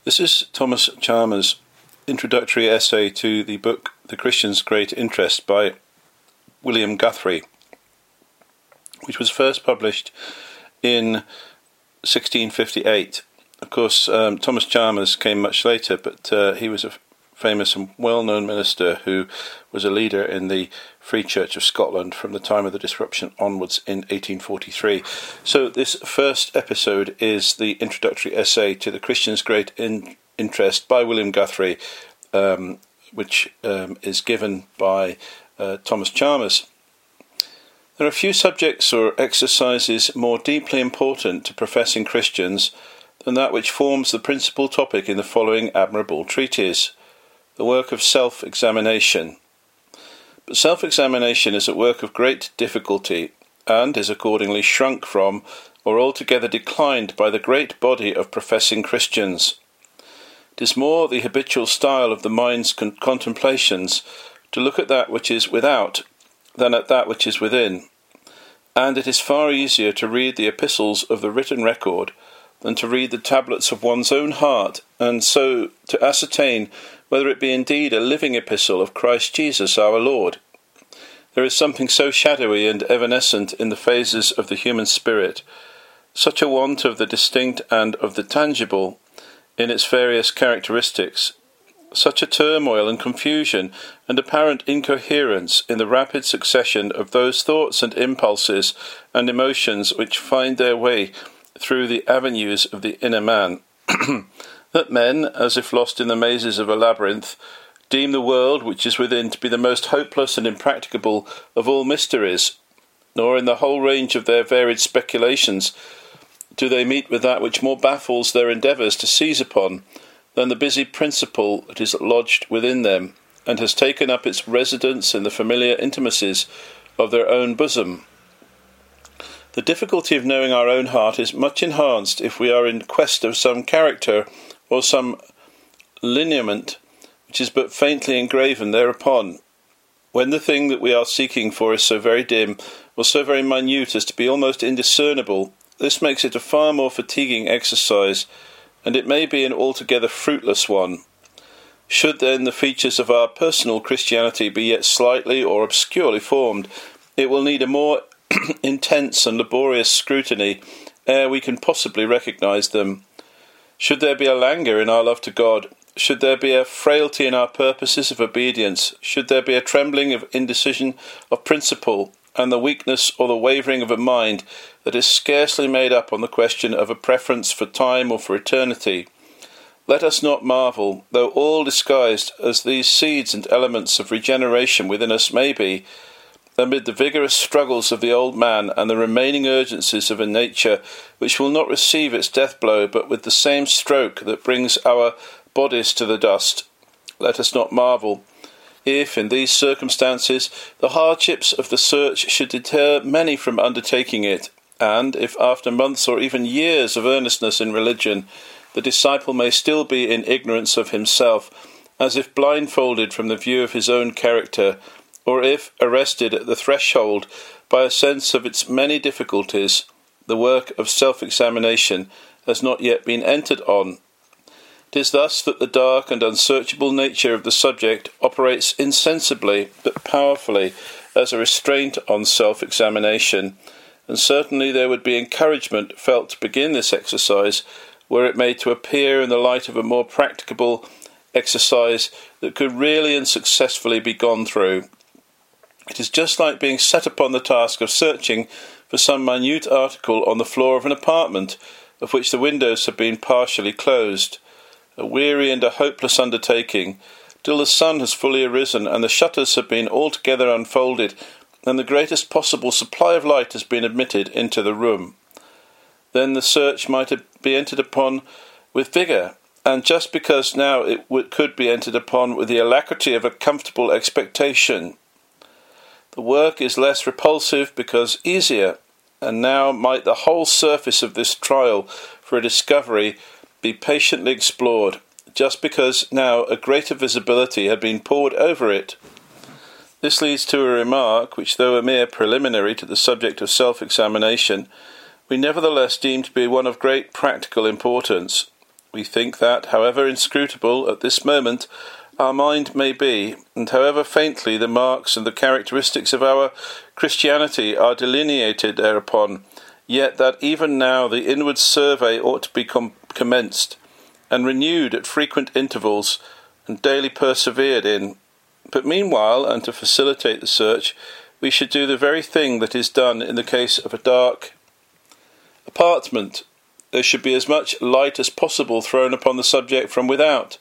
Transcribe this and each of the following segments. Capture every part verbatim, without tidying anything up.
This is Thomas Chalmers' introductory essay to the book The Christian's Great Interest by William Guthrie, which was first published in sixteen fifty-eight. Of course, um, Thomas Chalmers came much later, but uh, he was a famous and well-known minister who was a leader in the Free Church of Scotland from the time of the disruption onwards in eighteen forty-three. So this first episode is the introductory essay to The Christian's Great in- Interest by William Guthrie, um, which um, is given by uh, Thomas Chalmers. There are few subjects or exercises more deeply important to professing Christians than that which forms the principal topic in the following admirable treatise, the work of self-examination. But self-examination is a work of great difficulty, and is accordingly shrunk from, or altogether declined by the great body of professing Christians. It is more the habitual style of the mind's con- contemplations to look at that which is without than at that which is within, and it is far easier to read the epistles of the written record than to read the tablets of one's own heart, and so to ascertain whether it be indeed a living epistle of Christ Jesus our Lord. There is something so shadowy and evanescent in the phases of the human spirit, such a want of the distinct and of the tangible in its various characteristics, such a turmoil and confusion and apparent incoherence in the rapid succession of those thoughts and impulses and emotions which find their way through the avenues of the inner man, that men, as if lost in the mazes of a labyrinth, deem the world which is within to be the most hopeless and impracticable of all mysteries, nor in the whole range of their varied speculations do they meet with that which more baffles their endeavours to seize upon than the busy principle that is lodged within them, and has taken up its residence in the familiar intimacies of their own bosom. The difficulty of knowing our own heart is much enhanced if we are in quest of some character or some lineament which is but faintly engraven thereupon. When the thing that we are seeking for is so very dim or so very minute as to be almost indiscernible, this makes it a far more fatiguing exercise, and it may be an altogether fruitless one. Should then the features of our personal Christianity be yet slightly or obscurely formed, it will need a more intense and laborious scrutiny ere we can possibly recognise them. Should there be a languor in our love to God, should there be a frailty in our purposes of obedience, should there be a trembling of indecision of principle, and the weakness or the wavering of a mind that is scarcely made up on the question of a preference for time or for eternity, let us not marvel, though all disguised as these seeds and elements of regeneration within us may be, amid the vigorous struggles of the old man and the remaining urgencies of a nature which will not receive its death blow but with the same stroke that brings our bodies to the dust. Let us not marvel if, in these circumstances, the hardships of the search should deter many from undertaking it, and if after months or even years of earnestness in religion, the disciple may still be in ignorance of himself, as if blindfolded from the view of his own character, or if, arrested at the threshold by a sense of its many difficulties, the work of self-examination has not yet been entered on. It is thus that the dark and unsearchable nature of the subject operates insensibly but powerfully as a restraint on self-examination, and certainly there would be encouragement felt to begin this exercise were it made to appear in the light of a more practicable exercise that could really and successfully be gone through. It is just like being set upon the task of searching for some minute article on the floor of an apartment of which the windows have been partially closed, a weary and a hopeless undertaking, till the sun has fully arisen and the shutters have been altogether unfolded and the greatest possible supply of light has been admitted into the room. Then the search might be entered upon with vigour, and just because now it w- could be entered upon with the alacrity of a comfortable expectation. The work is less repulsive because easier, and now might the whole surface of this trial for a discovery be patiently explored, just because now a greater visibility had been poured over it. This leads to a remark which, though a mere preliminary to the subject of self-examination, we nevertheless deem to be one of great practical importance, We think that, however inscrutable at this moment our mind may be, and however faintly the marks and the characteristics of our Christianity are delineated thereupon, yet that even now the inward survey ought to be com- commenced, and renewed at frequent intervals, and daily persevered in. But meanwhile, and to facilitate the search, we should do the very thing that is done in the case of a dark apartment. There should be as much light as possible thrown upon the subject from without.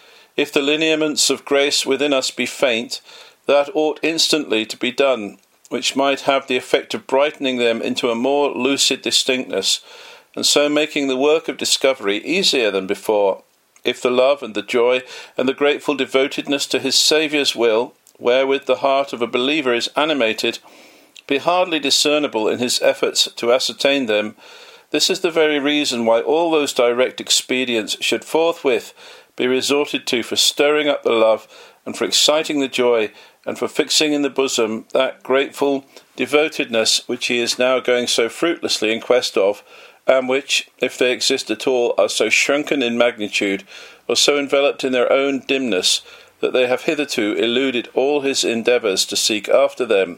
If the lineaments of grace within us be faint, that ought instantly to be done, which might have the effect of brightening them into a more lucid distinctness, and so making the work of discovery easier than before. If the love and the joy and the grateful devotedness to his Saviour's will, wherewith the heart of a believer is animated, be hardly discernible in his efforts to ascertain them, this is the very reason why all those direct expedients should forthwith be resorted to for stirring up the love, and for exciting the joy, and for fixing in the bosom that grateful devotedness which he is now going so fruitlessly in quest of, and which, if they exist at all, are so shrunken in magnitude, or so enveloped in their own dimness, that they have hitherto eluded all his endeavours to seek after them,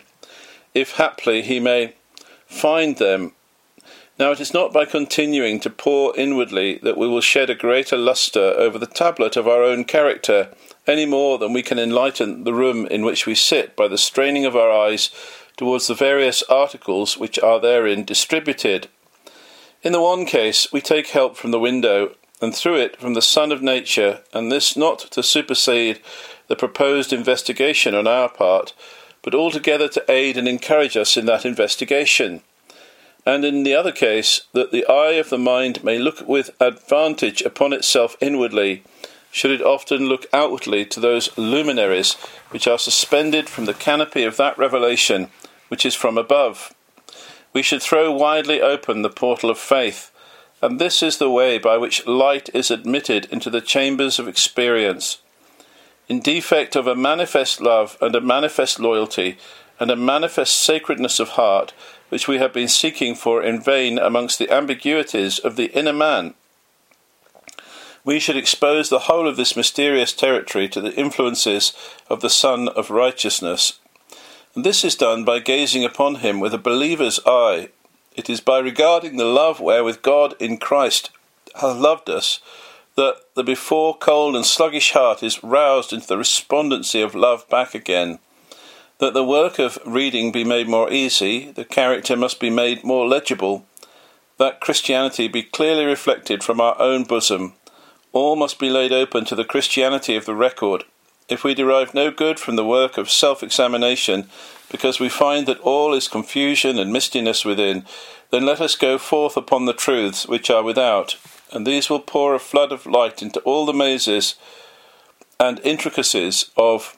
if haply he may find them. Now it is not by continuing to pour inwardly that we will shed a greater lustre over the tablet of our own character, any more than we can enlighten the room in which we sit by the straining of our eyes towards the various articles which are therein distributed. In the one case we take help from the window, and through it from the sun of nature, and this not to supersede the proposed investigation on our part, but altogether to aid and encourage us in that investigation. And in the other case, that the eye of the mind may look with advantage upon itself inwardly, should it often look outwardly to those luminaries which are suspended from the canopy of that revelation which is from above. We should throw widely open the portal of faith, and this is the way by which light is admitted into the chambers of experience. In defect of a manifest love and a manifest loyalty and a manifest sacredness of heart, which we have been seeking for in vain amongst the ambiguities of the inner man, we should expose the whole of this mysterious territory to the influences of the Sun of Righteousness. And this is done by gazing upon him with a believer's eye. It is by regarding the love wherewith God in Christ hath loved us, that the before cold and sluggish heart is roused into the respondency of love back again. That the work of reading be made more easy, the character must be made more legible, that Christianity be clearly reflected from our own bosom. All must be laid open to the Christianity of the record. If we derive no good from the work of self-examination, because we find that all is confusion and mistiness within, then let us go forth upon the truths which are without, and these will pour a flood of light into all the mazes and intricacies of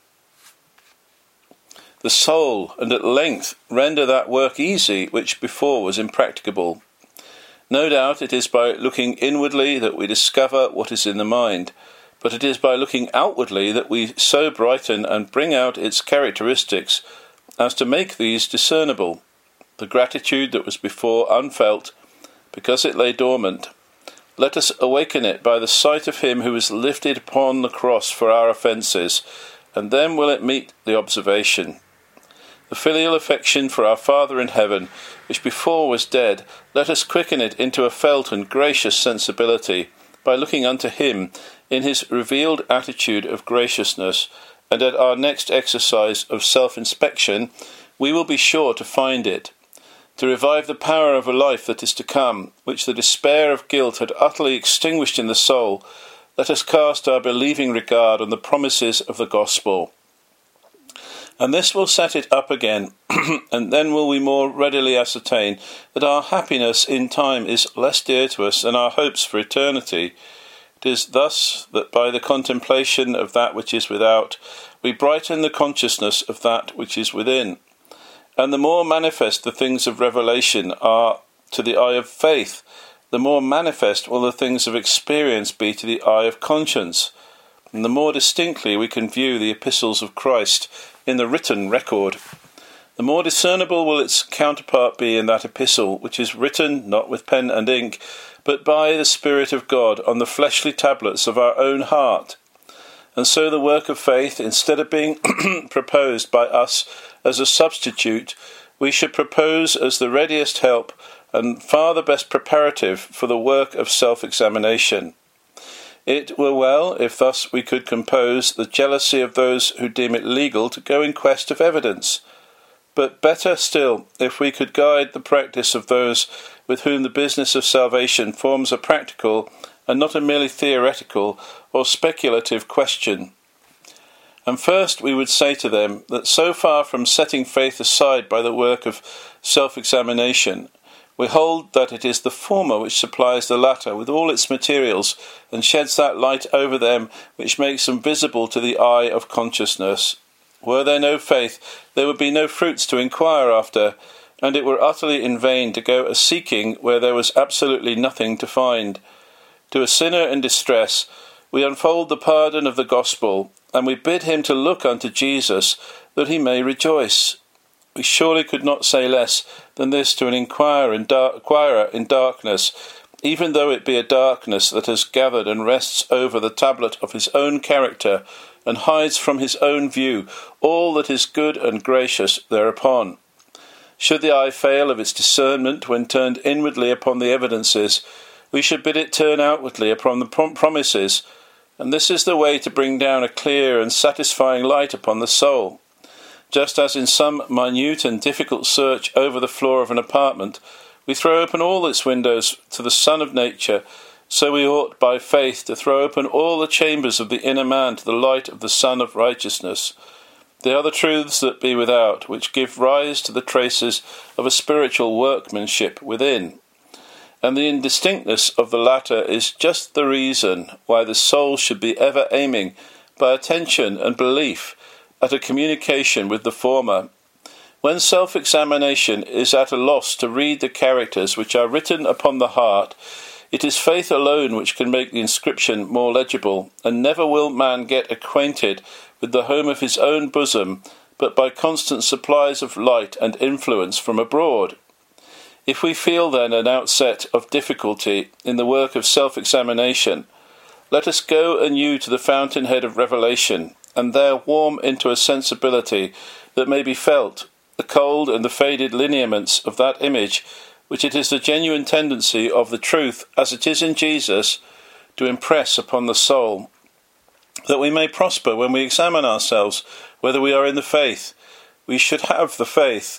the soul, and at length render that work easy which before was impracticable. No doubt it is by looking inwardly that we discover what is in the mind, but it is by looking outwardly that we so brighten and bring out its characteristics as to make these discernible. The gratitude that was before unfelt, because it lay dormant, let us awaken it by the sight of him who was lifted upon the cross for our offences, and then will it meet the observation. The filial affection for our Father in heaven, which before was dead, let us quicken it into a felt and gracious sensibility, by looking unto him in his revealed attitude of graciousness, and at our next exercise of self-inspection we will be sure to find it. To revive the power of a life that is to come, which the despair of guilt had utterly extinguished in the soul, let us cast our believing regard on the promises of the gospel. And this will set it up again, and then will we more readily ascertain that our happiness in time is less dear to us than our hopes for eternity. It is thus that by the contemplation of that which is without, we brighten the consciousness of that which is within. And the more manifest the things of revelation are to the eye of faith, the more manifest will the things of experience be to the eye of conscience, and the more distinctly we can view the epistles of Christ in the written record. The more discernible will its counterpart be in that epistle, which is written not with pen and ink, but by the Spirit of God on the fleshly tablets of our own heart. And so the work of faith, instead of being proposed by us as a substitute, we should propose as the readiest help and far the best preparative for the work of self-examination. It were well if thus we could compose the jealousy of those who deem it legal to go in quest of evidence, but better still if we could guide the practice of those with whom the business of salvation forms a practical and not a merely theoretical or speculative question. And first we would say to them that so far from setting faith aside by the work of self-examination, we hold that it is the former which supplies the latter with all its materials and sheds that light over them which makes them visible to the eye of consciousness. Were there no faith, there would be no fruits to inquire after, and it were utterly in vain to go a-seeking where there was absolutely nothing to find. To a sinner in distress, we unfold the pardon of the gospel, and we bid him to look unto Jesus, that he may rejoice. We surely could not say less than this to an inquirer in, dar- inquirer in darkness, even though it be a darkness that has gathered and rests over the tablet of his own character, and hides from his own view all that is good and gracious thereupon. Should the eye fail of its discernment when turned inwardly upon the evidences, we should bid it turn outwardly upon the prom- promises, and this is the way to bring down a clear and satisfying light upon the soul. Just as in some minute and difficult search over the floor of an apartment, we throw open all its windows to the sun of nature, so we ought by faith to throw open all the chambers of the inner man to the light of the Sun of righteousness. They are the truths that be without, which give rise to the traces of a spiritual workmanship within. And the indistinctness of the latter is just the reason why the soul should be ever aiming, by attention and belief, at a communication with the former. When self-examination is at a loss to read the characters which are written upon the heart, it is faith alone which can make the inscription more legible, and never will man get acquainted with the home of his own bosom, but by constant supplies of light and influence from abroad. If we feel then an outset of difficulty in the work of self-examination, let us go anew to the fountainhead of revelation, and there warm into a sensibility that may be felt, the cold and the faded lineaments of that image, which it is the genuine tendency of the truth, as it is in Jesus, to impress upon the soul, that we may prosper when we examine ourselves, whether we are in the faith. We should have the faith.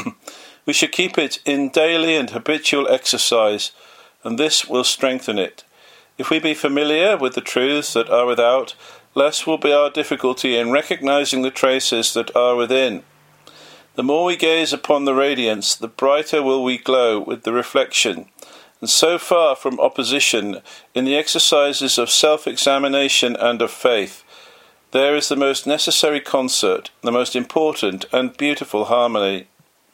We should keep it in daily and habitual exercise, and this will strengthen it. If we be familiar with the truths that are without, less will be our difficulty in recognizing the traces that are within. The more we gaze upon the radiance, the brighter will we glow with the reflection, and so far from opposition in the exercises of self-examination and of faith, there is the most necessary concert, the most important and beautiful harmony.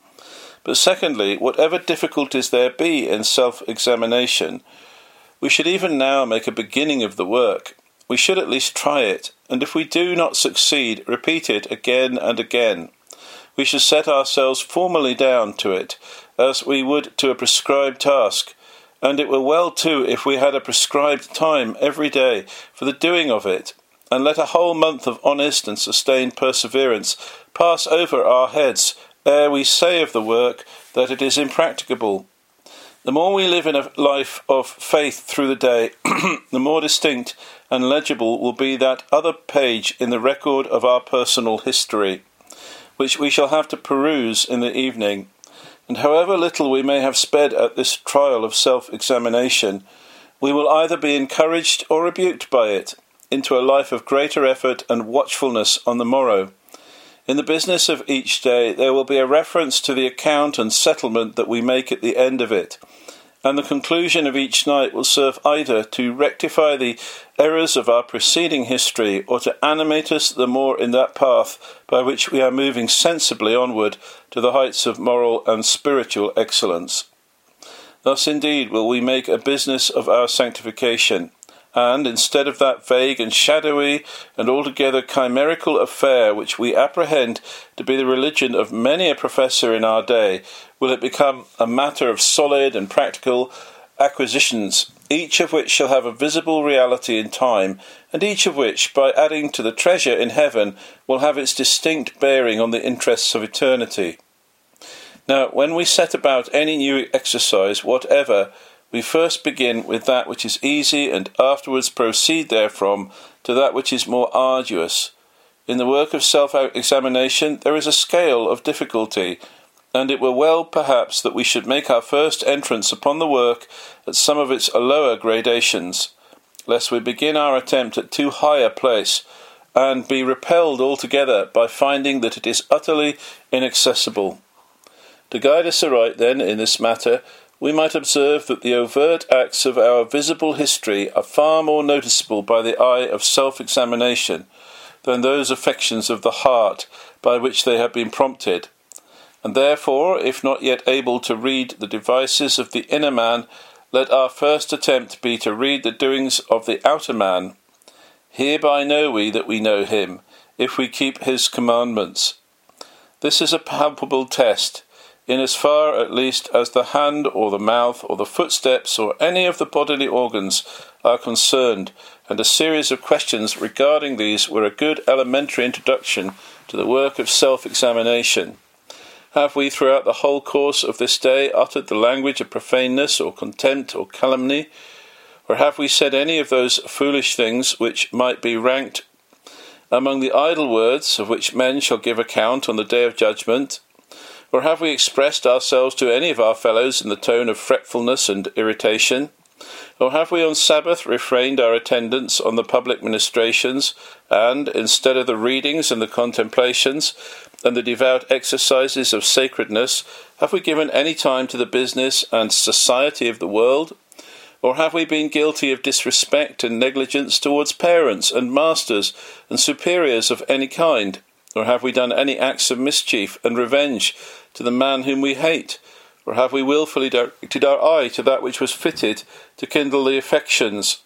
But secondly, whatever difficulties there be in self-examination, we should even now make a beginning of the work. We should at least try it, and if we do not succeed, repeat it again and again. We should set ourselves formally down to it, as we would to a prescribed task, and it were well too if we had a prescribed time every day for the doing of it, and let a whole month of honest and sustained perseverance pass over our heads ere we say of the work that it is impracticable. The more we live in a life of faith through the day, the more distinct and legible will be that other page in the record of our personal history, which we shall have to peruse in the evening. And however little we may have sped at this trial of self-examination, we will either be encouraged or rebuked by it into a life of greater effort and watchfulness on the morrow. In the business of each day there will be a reference to the account and settlement that we make at the end of it, and the conclusion of each night will serve either to rectify the errors of our preceding history or to animate us the more in that path by which we are moving sensibly onward to the heights of moral and spiritual excellence. Thus indeed will we make a business of our sanctification, and instead of that vague and shadowy and altogether chimerical affair which we apprehend to be the religion of many a professor in our day, will it become a matter of solid and practical acquisitions, each of which shall have a visible reality in time, and each of which, by adding to the treasure in heaven, will have its distinct bearing on the interests of eternity. Now, when we set about any new exercise whatever, we first begin with that which is easy, and afterwards proceed therefrom to that which is more arduous. In the work of self-examination there is a scale of difficulty, and it were well, perhaps, that we should make our first entrance upon the work at some of its lower gradations, lest we begin our attempt at too high a place, and be repelled altogether by finding that it is utterly inaccessible. To guide us aright, then, in this matter, we might observe that the overt acts of our visible history are far more noticeable by the eye of self-examination than those affections of the heart by which they have been prompted. And therefore, if not yet able to read the devices of the inner man, let our first attempt be to read the doings of the outer man. Hereby know we that we know him, if we keep his commandments. This is a palpable test, in as far at least as the hand or the mouth or the footsteps or any of the bodily organs are concerned, and a series of questions regarding these were a good elementary introduction to the work of self-examination. Have we throughout the whole course of this day uttered the language of profaneness or contempt or calumny? Or have we said any of those foolish things which might be ranked among the idle words of which men shall give account on the day of judgment? Or have we expressed ourselves to any of our fellows in the tone of fretfulness and irritation? Or have we on Sabbath refrained our attendance on the public ministrations, and, instead of the readings and the contemplations, and the devout exercises of sacredness, have we given any time to the business and society of the world? Or have we been guilty of disrespect and negligence towards parents and masters and superiors of any kind? Or have we done any acts of mischief and revenge to the man whom we hate? Or have we wilfully directed our eye to that which was fitted to kindle the affections,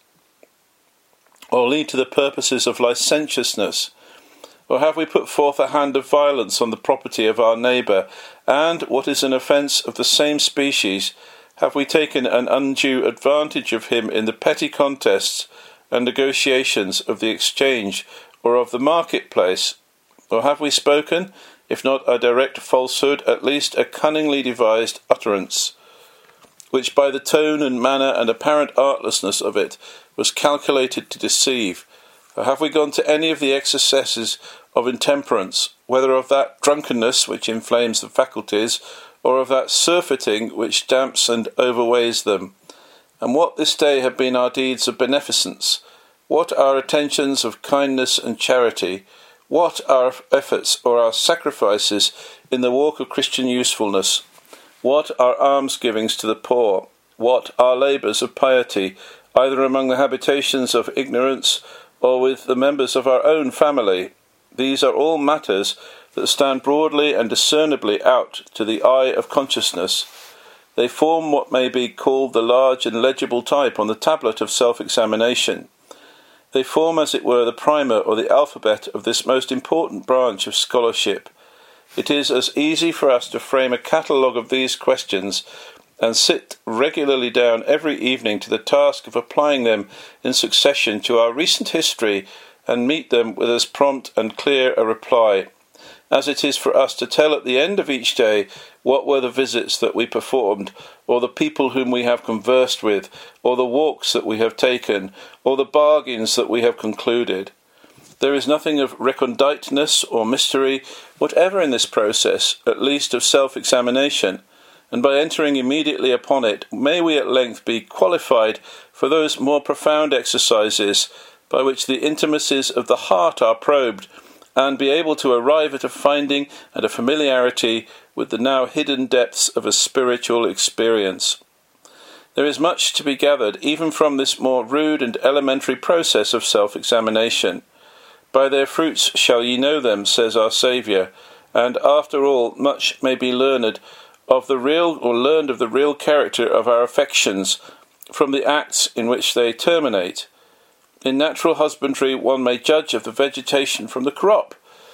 or lead to the purposes of licentiousness? Or have we put forth a hand of violence on the property of our neighbour, and, what is an offence of the same species, have we taken an undue advantage of him in the petty contests and negotiations of the exchange or of the market-place? Or have we spoken, if not a direct falsehood, at least a cunningly devised utterance, which by the tone and manner and apparent artlessness of it was calculated to deceive? Or have we gone to any of the excesses of intemperance, whether of that drunkenness which inflames the faculties, or of that surfeiting which damps and overweighs them? And what this day have been our deeds of beneficence? What our attentions of kindness and charity? What our efforts or our sacrifices in the walk of Christian usefulness? What our almsgivings to the poor? What our labours of piety, either among the habitations of ignorance or with the members of our own family? These are all matters that stand broadly and discernibly out to the eye of consciousness. They form what may be called the large and legible type on the tablet of self-examination. They form, as it were, the primer or the alphabet of this most important branch of scholarship. It is as easy for us to frame a catalogue of these questions and sit regularly down every evening to the task of applying them in succession to our recent history and meet them with as prompt and clear a reply, as it is for us to tell at the end of each day what were the visits that we performed, or the people whom we have conversed with, or the walks that we have taken, or the bargains that we have concluded. There is nothing of reconditeness or mystery whatever in this process, at least of self-examination, and by entering immediately upon it, may we at length be qualified for those more profound exercises by which the intimacies of the heart are probed, and be able to arrive at a finding and a familiarity with the now hidden depths of a spiritual experience. There is much to be gathered even from this more rude and elementary process of self-examination. By their fruits shall ye know them, says our Saviour, and after all much may be learned of the real or learned of the real character of our affections from the acts in which they terminate. In natural husbandry one may judge of the vegetation from the crop.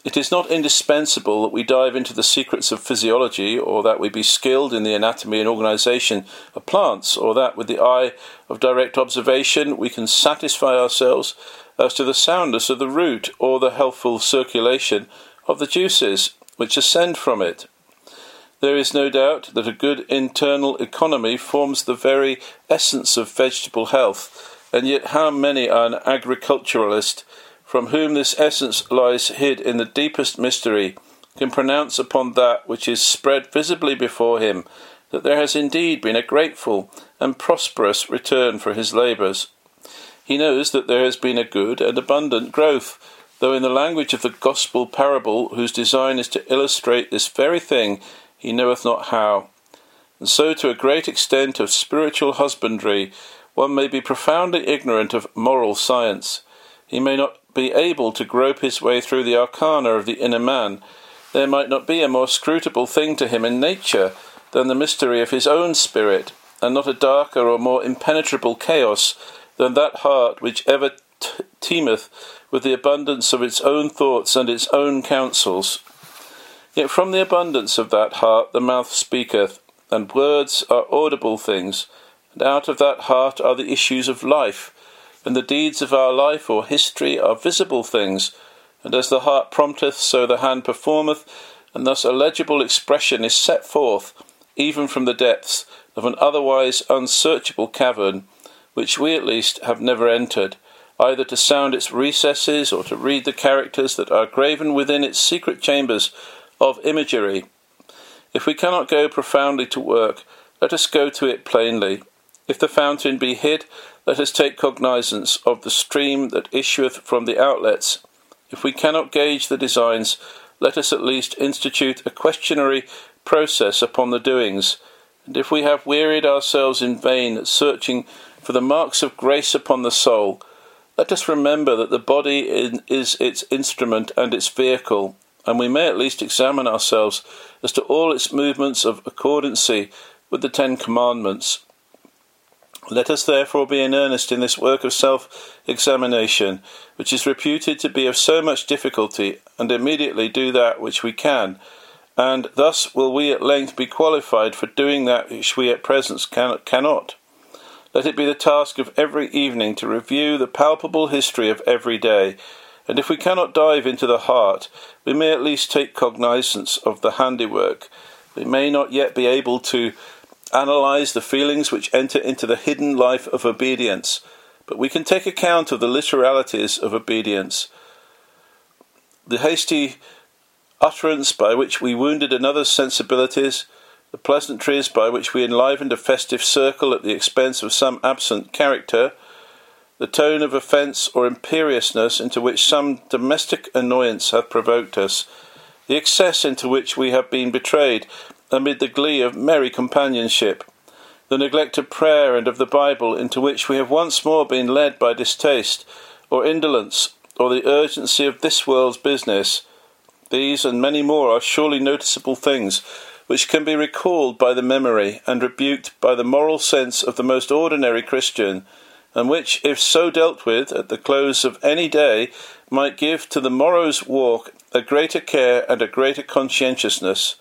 It is not indispensable that we dive into the secrets of physiology, or that we be skilled in the anatomy and organisation of plants, or that with the eye of direct observation we can satisfy ourselves as to the soundness of the root or the healthful circulation of the juices which ascend from it. There is no doubt that a good internal economy forms the very essence of vegetable health, and yet how many are an agriculturalist, from whom this essence lies hid in the deepest mystery, can pronounce upon that which is spread visibly before him that there has indeed been a grateful and prosperous return for his labours. He knows that there has been a good and abundant growth, though in the language of the gospel parable, whose design is to illustrate this very thing, he knoweth not how. And so to a great extent of spiritual husbandry, one may be profoundly ignorant of moral science. He may not be able to grope his way through the arcana of the inner man. There might not be a more scrutable thing to him in nature than the mystery of his own spirit, and not a darker or more impenetrable chaos than that heart which ever t- teemeth with the abundance of its own thoughts and its own counsels. Yet from the abundance of that heart the mouth speaketh, and words are audible things, and out of that heart are the issues of life, and the deeds of our life or history are visible things, and as the heart prompteth, so the hand performeth, and thus a legible expression is set forth, even from the depths of an otherwise unsearchable cavern, which we at least have never entered, either to sound its recesses or to read the characters that are graven within its secret chambers of imagery. If we cannot go profoundly to work, let us go to it plainly. If the fountain be hid, let us take cognizance of the stream that issueth from the outlets. If we cannot gauge the designs, let us at least institute a questionary process upon the doings. And if we have wearied ourselves in vain at searching for the marks of grace upon the soul, let us remember that the body is its instrument and its vehicle, and we may at least examine ourselves as to all its movements of accordancy with the Ten Commandments. Let us therefore be in earnest in this work of self-examination, which is reputed to be of so much difficulty, and immediately do that which we can, and thus will we at length be qualified for doing that which we at present can, cannot. Let it be the task of every evening to review the palpable history of every day, and if we cannot dive into the heart, we may at least take cognizance of the handiwork. We may not yet be able to analyse the feelings which enter into the hidden life of obedience, but we can take account of the literalities of obedience. The hasty utterance by which we wounded another's sensibilities, the pleasantries by which we enlivened a festive circle at the expense of some absent character, the tone of offence or imperiousness into which some domestic annoyance hath provoked us, the excess into which we have been betrayed amid the glee of merry companionship, the neglect of prayer and of the Bible into which we have once more been led by distaste or indolence, or the urgency of this world's business. These and many more are surely noticeable things which can be recalled by the memory and rebuked by the moral sense of the most ordinary Christian, and which, if so dealt with at the close of any day, might give to the morrow's walk a greater care and a greater conscientiousness.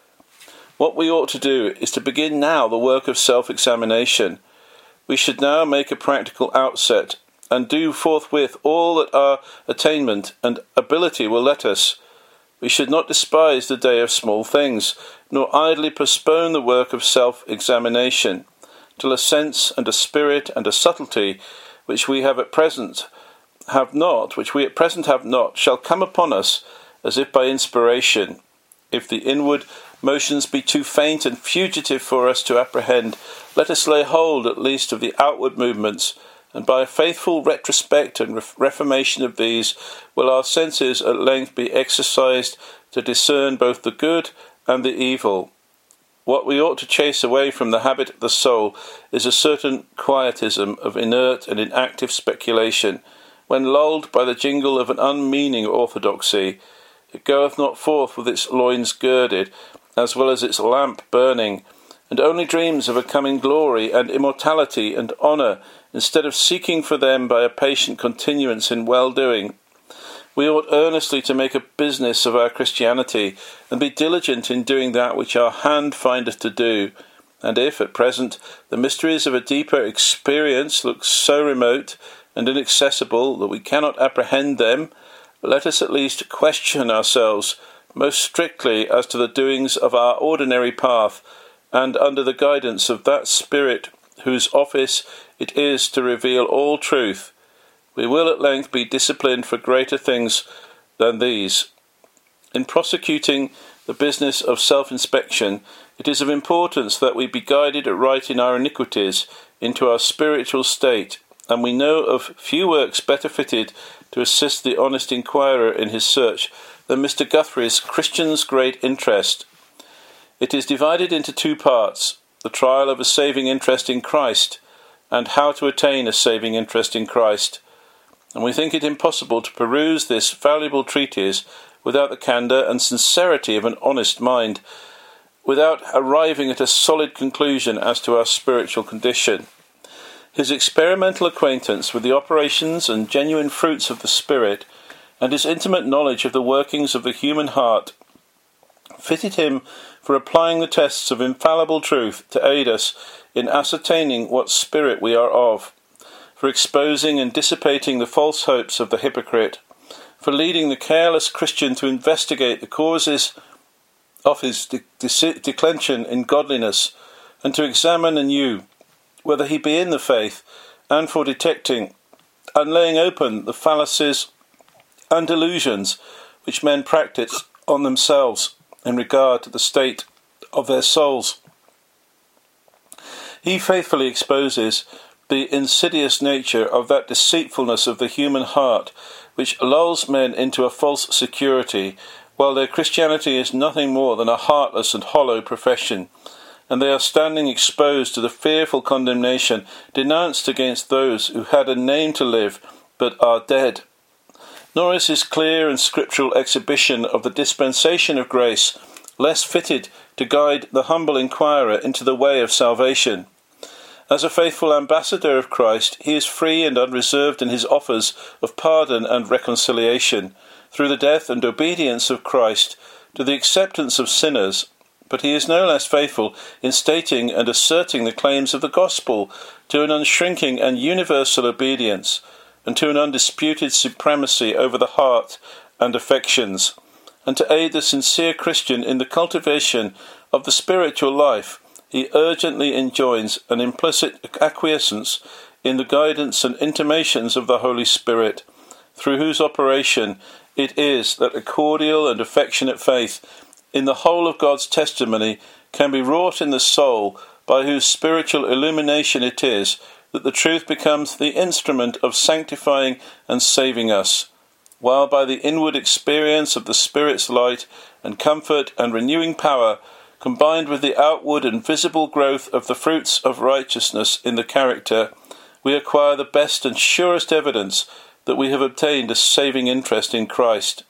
What we ought to do is to begin now the work of self-examination. We should now make a practical outset, and do forthwith all that our attainment and ability will let us. We should not despise the day of small things, nor idly postpone the work of self-examination, till a sense and a spirit and a subtlety which we have at present have not, which we at present have not, shall come upon us as if by inspiration. If the inward motions be too faint and fugitive for us to apprehend, let us lay hold at least of the outward movements, and by a faithful retrospect and re- reformation of these will our senses at length be exercised to discern both the good and the evil. What we ought to chase away from the habit of the soul is a certain quietism of inert and inactive speculation. When lulled by the jingle of an unmeaning orthodoxy, it goeth not forth with its loins girded, as well as its lamp burning, and only dreams of a coming glory and immortality and honour, instead of seeking for them by a patient continuance in well-doing. We ought earnestly to make a business of our Christianity, and be diligent in doing that which our hand findeth to do. And if, at present, the mysteries of a deeper experience look so remote and inaccessible that we cannot apprehend them, let us at least question ourselves most strictly as to the doings of our ordinary path, and under the guidance of that Spirit whose office it is to reveal all truth, we will at length be disciplined for greater things than these. In prosecuting the business of self-inspection, it is of importance that we be guided aright in our iniquities into our spiritual state, and we know of few works better fitted to assist the honest inquirer in his search than Mister Guthrie's Christian's Great Interest. It is divided into two parts: the trial of a saving interest in Christ, and how to attain a saving interest in Christ. And we think it impossible to peruse this valuable treatise without the candour and sincerity of an honest mind, without arriving at a solid conclusion as to our spiritual condition. His experimental acquaintance with the operations and genuine fruits of the Spirit, and his intimate knowledge of the workings of the human heart, fitted him for applying the tests of infallible truth to aid us in ascertaining what spirit we are of, for exposing and dissipating the false hopes of the hypocrite, for leading the careless Christian to investigate the causes of his de- de- declension in godliness, and to examine anew whether he be in the faith, and for detecting and laying open the fallacies and delusions which men practice on themselves in regard to the state of their souls. He faithfully exposes the insidious nature of that deceitfulness of the human heart which lulls men into a false security, while their Christianity is nothing more than a heartless and hollow profession, and they are standing exposed to the fearful condemnation denounced against those who had a name to live but are dead. Nor is his clear and scriptural exhibition of the dispensation of grace less fitted to guide the humble inquirer into the way of salvation. As a faithful ambassador of Christ, he is free and unreserved in his offers of pardon and reconciliation, through the death and obedience of Christ, to the acceptance of sinners, but he is no less faithful in stating and asserting the claims of the gospel to an unshrinking and universal obedience, and to an undisputed supremacy over the heart and affections, and to aid the sincere Christian in the cultivation of the spiritual life. He urgently enjoins an implicit acquiescence in the guidance and intimations of the Holy Spirit, through whose operation it is that a cordial and affectionate faith in the whole of God's testimony can be wrought in the soul, by whose spiritual illumination it is that the truth becomes the instrument of sanctifying and saving us, while by the inward experience of the Spirit's light and comfort and renewing power, combined with the outward and visible growth of the fruits of righteousness in the character, we acquire the best and surest evidence that we have obtained a saving interest in Christ.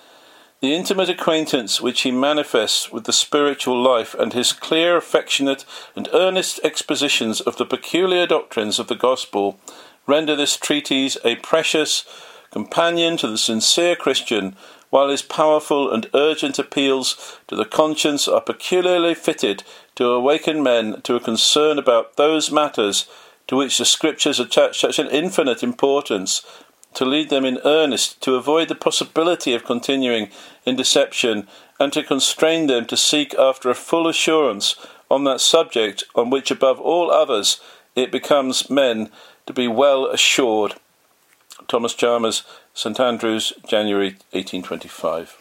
The intimate acquaintance which he manifests with the spiritual life, and his clear, affectionate, and earnest expositions of the peculiar doctrines of the gospel, render this treatise a precious companion to the sincere Christian, while his powerful and urgent appeals to the conscience are peculiarly fitted to awaken men to a concern about those matters to which the Scriptures attach such an infinite importance, to lead them in earnest to avoid the possibility of continuing in deception, and to constrain them to seek after a full assurance on that subject on which above all others it becomes men to be well assured. Thomas Chalmers, St Andrews, January eighteen twenty-five.